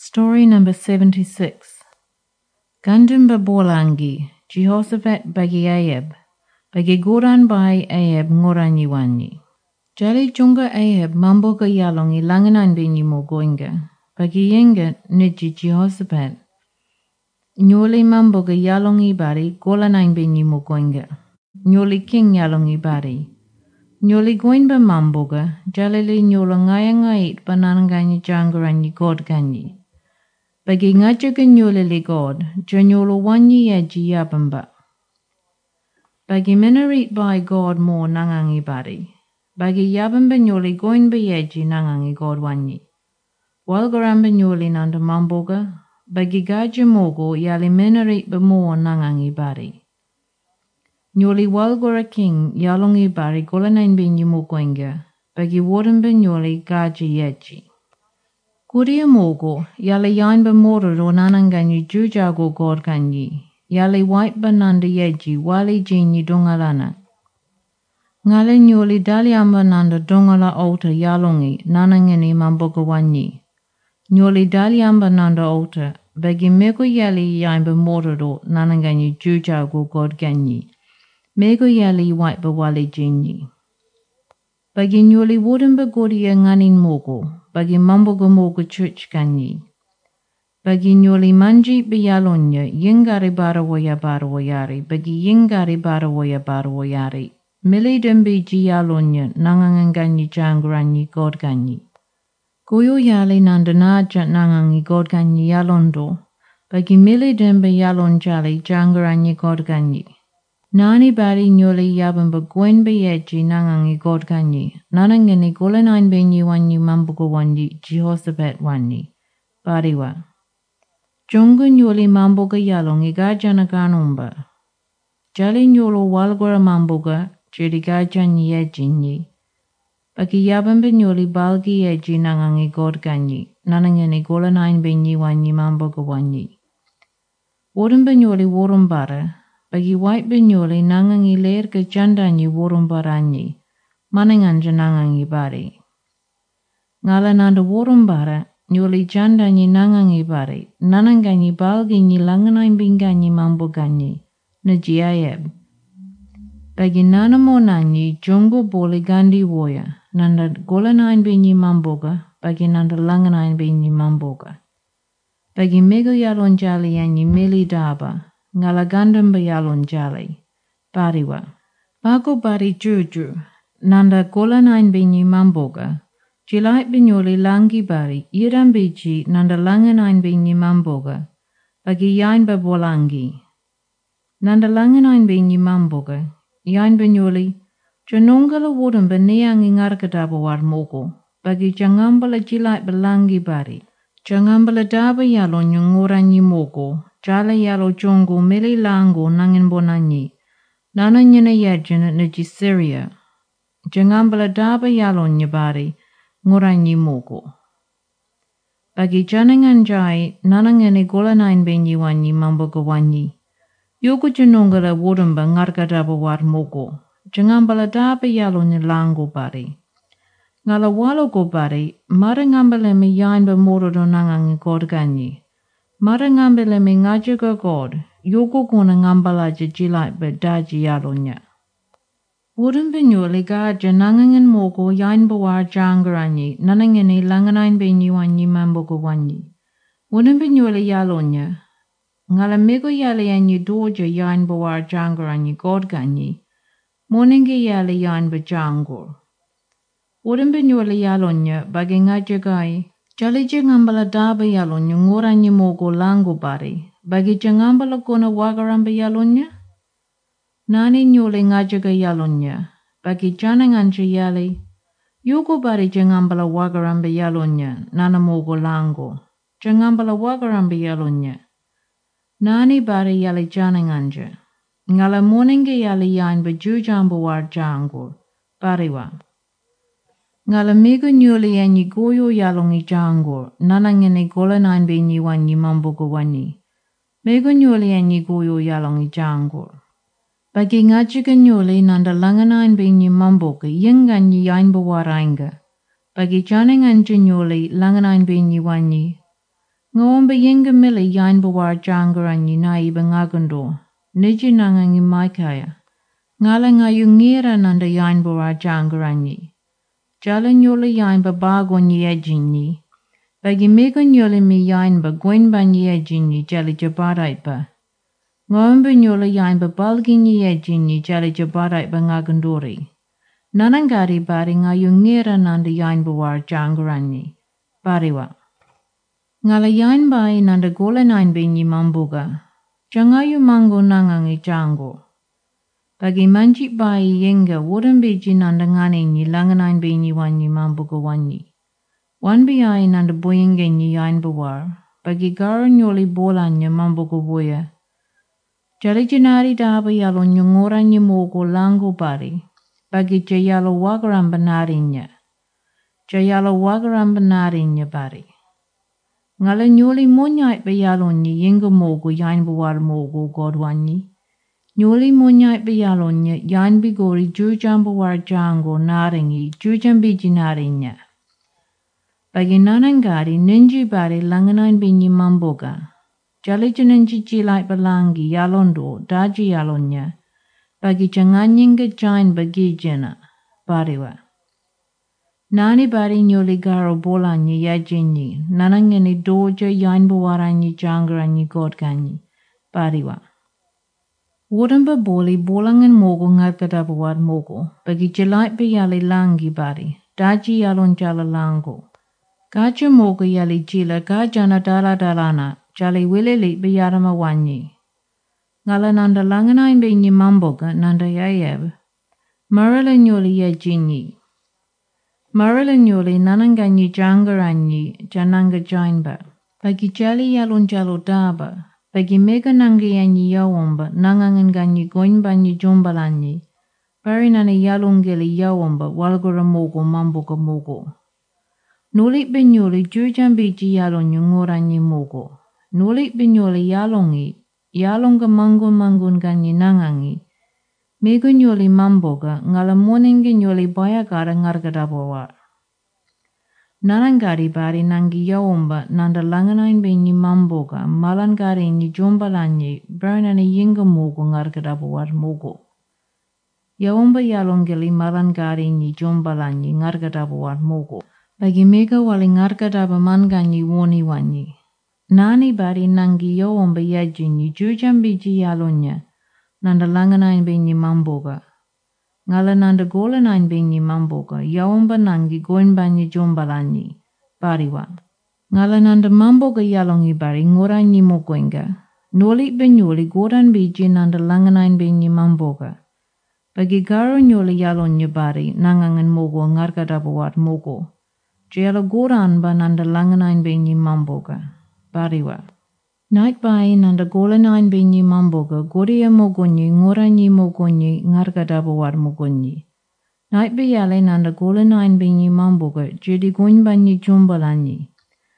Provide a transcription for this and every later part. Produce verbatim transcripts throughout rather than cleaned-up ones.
Story number seventy-six. Gandum Babolangi, Jehoshaphat bagi Ahab, bagi Goran bai Ahab ngoranyi wanyi. Jali junga Ahab mambo ga yalongi langanan binyi mo goinga, bagi yenga niji Jehoshaphat. Nyoli mambo ga yalongi bari golanain binyi mo goinga. Nyoli king yalongi bari. Nyoli goin ba mambo ga, jalili nyola ngaya ngait bananganyi jangaranyi god ganyi. Bagi ngaja ga nyolili god, janyolo wanyi yaji yabamba. Bagi minarit by god mo nangangi bari. Bagi yabamba nyoli goin ba yaji nangangi god wanyi. Walgaramba nyoli nanda mamboga, bagi gaja mogo yali minarit ba mo nangangi bari. Nyoli walgora king yalongi bari golanain binyi mo goinga, bagi waramba nyoli gaja yaji. Kuria mogo, yali yain ba mororo nananganyi jujago god kanyi, yali white bananda yeji wali jinyi dongalana. Ngale nyoli dali amba nanda dongala ota yalongi nanangani mamboga wanyi. Nyoli dali amba nanda ota, bagi mego yali yain ba mororo nananganyi jujago god kanyi. Mego yali white ba wali jinyi. Bagi nyoli wooden ba godia nganin mogo, bagi mamboga mogo church kanyi. Bagi nyoli manji biyalonya yingari barawoya barawayari, bagi yingari barawoya barawayari. Mili dembi jiyalonya nanganganganyi jangaranyi god ganyi. Goyo yali nandanaja nangangi god ganyi yalondo, bagi mili dembi yalon jali jangaranyi god ganyi. Nani bari nyoli yabamba gwen beyeji nangangi god ganyi, nanangani golanain benyi wanyi mambuga wanyi Jehoshaphat wanyi, bariwa. Jonga nyoli mambuga yalongi gajana ganumba. Jali nyolo walgora mambuga, jiri gajanyi yejinyi. Bagi yabamba nyoli balgi yeji nangangi god ganyi, nanangani golanain benyi wanyi mambuga wanyi. Wodamba nyoli worumbara, bagi white benyoli nangangi leer ke jandanyi worumbaranyi, mananganja nangangi bari. Ngala nanda worumbara, nyoli jandanyi nangangi bari, nananganyi balgi nyi langanain binganyi mamboganyi, naji Ahab. Bagi nana monanyi jongo boli gandi woya, nanda golanain binyi mamboga, bagi nanda langanain binyi mamboga. Bagi mego yalon jali yanyi mili daba, ngala gandam bayalon jali, bariwa. Bago bari juju, nanda golanain binyi mamboga, jilait binyoli langi bari, iran biji nanda langanain binyi mamboga, bagi yain babolangi. Nanda langanain binyi mamboga, yain binyoli, janongala wodon baniangi ngarkadaba war mogo, bagi jangambala jilait balangi bari, jangambala daba yalon yung ngoranyi mogo, jala yalo jongo mili lango nangin bonanyi. Nana nyana yajin naji Syria. Jangambala daba yalo nyabari ngoranyi mogo. Bagi janangan jai nanangani golanain benyi wanyi mamboga wanyi. Yogo janongala wodamba ngarga daba war mogo. Jangambala daba yalo nyalango bari. Ngala walo go bari, mara ngambala mi yain ba morodo nangangi god ganyi. Mara ngambala mi ngajaga god, yogo gona ngambala jilait ba daji yalonya. Wooden binyoli gaja nangangan mogo yain bawar jangaranyi, nanangani langanain benyi wanyi mamboga wanyi. Wooden binyoli yalonya. Ngala mego yali yanyi doja yain bawar jangaranyi god ganyi. Moningi yali yain ba jangor. Wooden binyoli yalonya bagi ngajagai. Jali jangambala daba yalonya ngoranyi mogo lango bari, bagi jangambala gona wagaramba yalonya? Nani nyoli ngajaga yalonya, bagi jananganja yali, yogo bari jangambala wagaramba yalonya, nana mogo lango, jangambala wagaramba yalonya. Nani bari yali jananganja, ngala moningi yali yain bajujamba war jangor, bariwa. Ngala mego nyoli yanyi goyo yalongi jangor, nanangani golanain benyi wanyi mamboga wanyi. Mego nyoli yanyi goyo yalongi jangor. Bagi ngajiga nyoli nanda langanain benyi mamboga yenganyi yain bawarainga. Bagi jananganja nyoli langanain benyi wanyi. Ngawamba yenga mili yain bawar jangaranyi na iba ngagando. Niji nangangi maikaya. Ngala ngayu ngira nanda yain bawar jangaranyi. Jala nyola yain ba bago nyi ejinyi. Bagi mega nyola mi yain ba gwen ba nyi ejinyi jali jabarai ba. Ngawamba nyola yain ba balgi nyi ejinyi jali jabarai ba ngagandori. Nanangari bari ngayu ngira nanda yain bawar jangaranyi. Bariwa. Ngala yain bai nanda gola nain binyi mambuga. Jangayu mango nangangi jango. Bagi manji bai yenga wooden biji nanda ngani nyi langanain binyi wanyi mambuga wanyi. Wan biyai nanda boyinga nyi yain bawar. Bagi gara nyoli bolanya mambuga boya. Jali janari daba yalo nyongora nyi mogo lango bari. Bagi jayalo wagaran benarinya. Jayalo wagaran benarinya bari. Ngala nyoli monyait bayalo nyi yenga mogo yain bawar mogo godwanyi. Nyoli monyait bayalo nyi yain bigori jujan bawar jango naringi jujan biji narinya. Bagi nanangari ninji bari langanain binyi mamboga. Jali jananji jilait balangi yalondo daji yalonya. Bagi janganyinga jain bagi jena. Bariwa. Nani bari nyoli garo bolanyi yajinyi. Nanangani doja yain bawaranyi jangaranyi godganyi. Bariwa. Wodamba boli bolangan mogo ngarkada bawar mogo. Bagi jilait bayali langi bari. Daji yalon jala lango. Gaja mogo yali jila gajana dala dalana. Jali wilili bayarama wanyi. Ngala nanda langanain binyi mamboga nanda yayab. Marala nyoli yajinyi. Marala nyoli nananganyi jangaranyi jananga jainba. Bagi jali yalon jalo daba. Bagi mega nangayanyi yawamba nanganganyi goinbanyi jombalanyi. Bari nani yalongeli yawamba walgora mogo mamboga mogo. Nulik binyoli jujan biji yalon yungoranyi mogo. Nulik binyoli yalongi. Yalonga mangun mangun ganyi nangangi. Mega nyoli mamboga ngala moningi nyoli bayagara ngargada bawar. Nanangari bari nangi yawamba nanda langanain binyi mamboga malangari nyi jombalanyi bernani yinga mogo ngargada bawar mogo. Yawamba yalongeli malangari nyi jombalanyi ngargada bawar mogo. Bagi mega wali ngargada bamanganyi woni wanyi. Nani bari nangi yawamba yajinyi jujan biji yalonya. Nanda langanain binyi mamboga. Ngala nanda gola nain binyi mamboga. Yawamba nangi goin banyi jombalanyi. Bariwa. Ngala nanda mamboga yalongi bari ngoranyi mogoinga. Noli benyoli goran biji nanda langanain binyi mamboga. Bagi garo nyoli yalonya bari nangangan mogo ngargada bawat mogo. Jayala goran ba nanda langanain binyi mamboga. Bariwa. Night bai nanda gola nain binyi mamboga goria mogonyi ngoranyi mogonyi ngargada bawar mogonyi. Night bayale nanda gola nain binyi mamboga jadi goin banyi jombalanyi.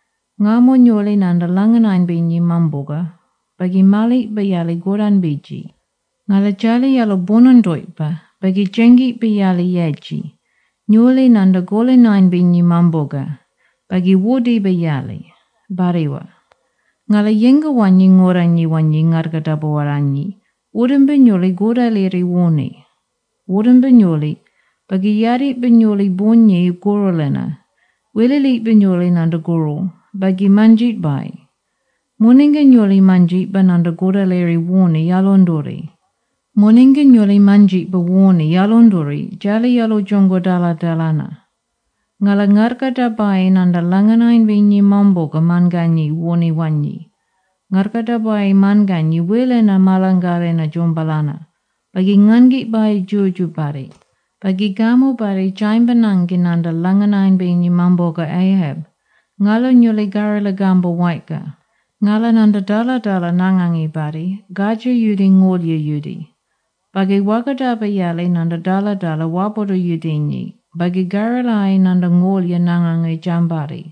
Ngamo nyoli nanda langanain binyi mamboga. Bagi malik bayale goran biji. Ngala jali yalo bonondoi ba. Bagi jengi bayale yaji. Nyoli nanda gola nain binyi mamboga. Bagi wodi bayale. Bariwa. Ngala yenga wanyi ngoranyi wanyi ngargada bawaranyi. Wooden benyoli goda leri woni. Wooden benyoli. Bagi yari benyoli bonye gorolena. Wilili benyoli nanda goro. Bagi manjit bai. Moninga nyoli manjit ba nanda goda leri woni yalondori. Moninga nyoli manjit ba woni yalondori. Jali yalo jongo dala dalana. Ngala ngargada bai nanda langanain binyi mamboga manganyi woni wanyi. Ngargada bai manganyi wile na malangare na jombalana. Bagi ngangi bai juju bari. Bagi gamu bari jain banangi nanda langanain binyi mamboga ahab. Ngala nyuli garila gamba waika. Ngala nanda dala dala nangangi bari. Gaja yudi ngolya yudi. Bagi wakada bayale nanda dala dala wabodo yudinyi. Bagi garilai nanda ngolya nangangi jambari.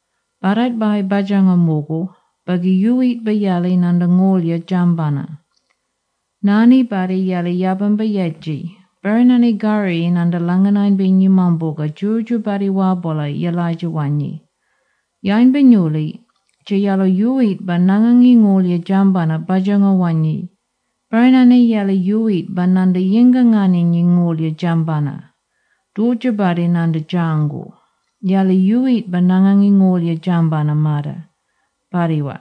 Barat bai bajanga mogo. Bagi yuit bayali nanda ngolya jambana. Nani bari yali yaban bayaji. Bernani gari nanda langanain binyi mamboga juju bari wabola yalaja wanyi. Yain benyuli. che yalo yuit ba nangangi ngolye jambana bajango wanyi. Barinane yalo yuit ba nanda yenga ngani nyi ngolye jambana. Doja bari nanda jango. Yalo yuit ba nangangi ngolye jambana mada. Bariwa.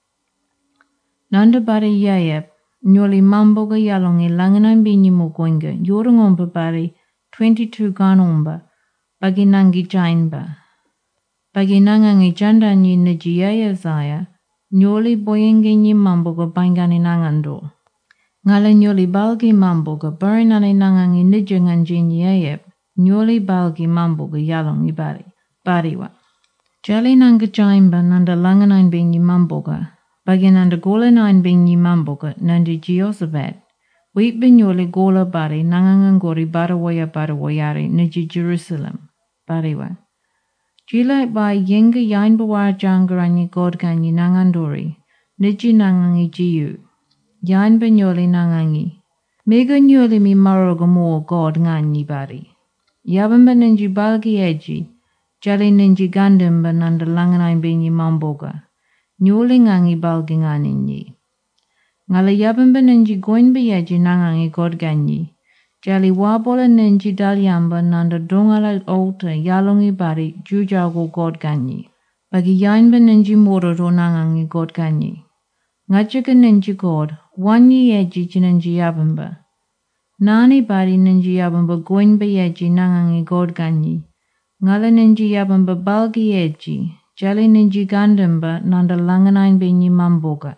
Nanda bari yayep. Nyoli mamboga yalongi langanan binyi mukoinga. Yorongomba bari twenty-two ganomba. Bagi nangi jainba. Bagi nangangi jandanyi najiyaya zaya. Nyoli boyenge nyi mamboga bangani nangando. Ngala nyoli balgi mamboga barinane nangangi nijangan jinyayep. Nyoli balgi mamboga yalongi bari. Bariwa. Jali nanga jainba nanda langanan binyi mamboga. Bagi nanda gola nine binyi mamboga nandi Jehoshaphat. Wait binyoli gola bari nangangangori barawaya barawayari niji Jerusalem. Bariwa. Jilai bai yenga yain bawar jangaranyi godganyi nangandori. Niji nangangi jiyu. Yain binyoli nangangi. Mega nyoli mi maroga mo god nganyi bari. Yabamba ninji balgi eji. Jali ninji gandamba nanda langanai binyi mamboga. Nyoli ngangi balgi nganinyi. Ngala yabamba ninji goin biyeji nangangi godganyi. Jali wabola ninji dalyamba nanda dongala alta yalongi bari jujago godganyi. Bagi yainba ninji mororo nangangi godganyi. Ngachika ninji god, wanyi yeji jinanji yabamba. Nani bari ninji yabamba goin biyeji nangangi godganyi. Ngala ninji yabamba balgi yeji. Jali ninji gandamba nanda langanain binyi mamboga.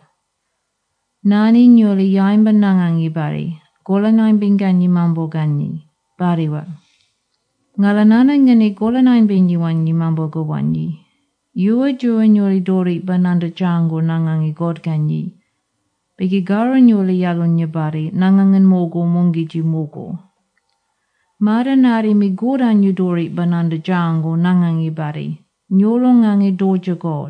Nani nyoli yaimba nangangi bari. Gola nain binganyi mamboganyi. Bariwa. Ngala nana ngani gola nain binyi wanyi mamboga wanyi. Yua jua nyoli dori bananda jango nangangi godganyi. Bigi gara nyoli yalonya bari nangangan mogo mongiji mogo. Mada nari mi godan yudori bananda jango nangangi bari. Nyolo ngangi doja god.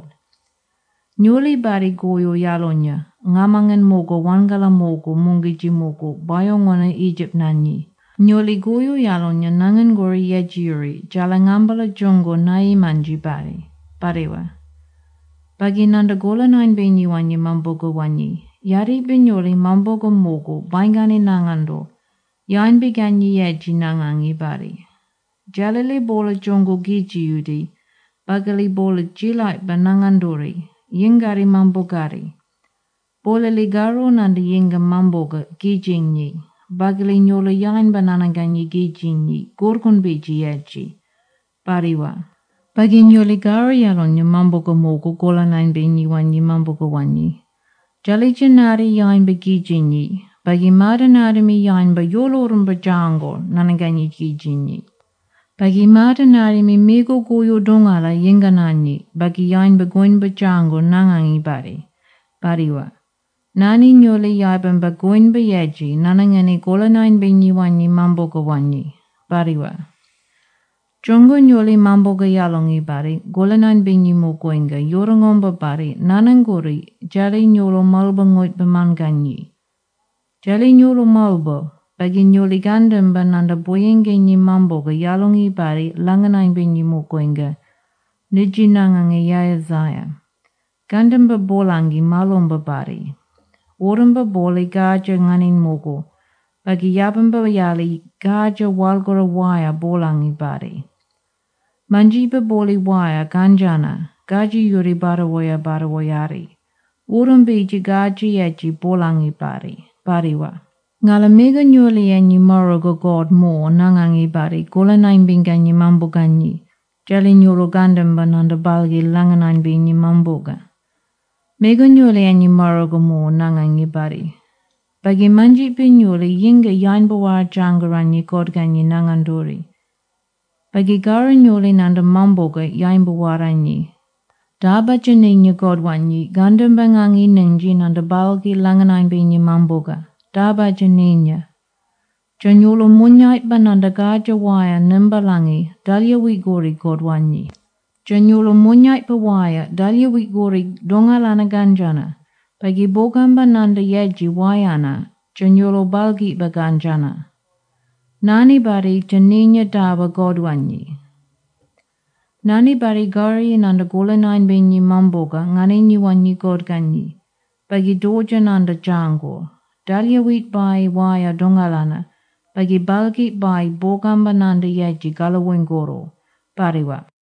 Nyoli bari goyo yalonya. Ngamangan mogo wangala mogo mongiji mogo bayongona Egypt nanyi. Nyoli goyo yalonya nangan gori yejiri jala ngambala jongo nai manji bari. Bariwa. Bagi nanda gola nain binyi wanyi mamboga wanyi. Yari binyoli mamboga mogo bangani nangando. Yain biganyi yeji nangangi bari. Jalili bola jongo giji yudi. Bagali bola jilai banangandori. Yingari mambogari. Bola ligaro nanda yinga mamboga gijinyi. Bagali nyola yain bananaganyi gijinyi. Gorkon biji yeji. Bariwa. Bagi nyoli gara yalonya mamboga mogo gola nain binyi wanyi mamboga wanyi. Jali janari yain bagijinyi. Bagi mada nari mi yain ba yolorumba jango nanaganyi gijinyi. Bagi mada nari mi mego goyo dongala yenga nanyi. Bagi yain ba goin ba jango nangangi bari. Bariwa. Nani nyoli yaiban ba goin ba yeji nanangani gola nain binyi wanyi mamboga wanyi. Bariwa. Jongo nyoli mamboga yalongi bari, gola nain binyi mo goinga, yorongomba bari, nanangori, jali nyolo malba ngoit bamanganyi. Jali nyolo malba, bagi nyoli gandamba nanda boyengenyi mamboga yalongi bari, langanain binyi mo goinga, niji nangangi yaya zaya. Gandamba bolangi malomba bari. Oramba boli gaja nganin mogo, bagi yabamba yali gaja walgora waya bolangi bari. Manjiba boli waya ganjana, gaji yuri barawaya barawayari. Urambiji gaji yeji bolangi bari, bariwa. Ngala mega nyuli yenyi morogo god mo nangangi bari, gola nain binganyi mamboganyi. Jali nyolo gandamba nanda balgi langanain binyi mamboga. Mega nyuli yenyi morogo mo nangangi bari. Bagi manjiba nyuli yinga yain bawar jangaranyi godganyi nangandori. Bagi gara nyoli nanda mamboga yain bawaranyi. Daba janinya godwanyi gandamba ngangi ninji nanda balgi langanain binyi mamboga. Daba janinya. Janyolo munyait bananda gaja waya nimbalangi dalya wigori godwanyi. Janyolo munyait bawaya dalya wigori dongalana ganjana. Bagi bogamba nanda yeji wayana janyolo balgi baganjana. Nani bari janinya daba godwanyi. Nani bari gari nanda gola nine benyi mamboga ngane nyi wanyi god ganyi. Bagi doja nanda jangor. Dalia wit bai waya dongalana. Bagi balgi bai bogamba nanda yaji galawengoro. Bariwa.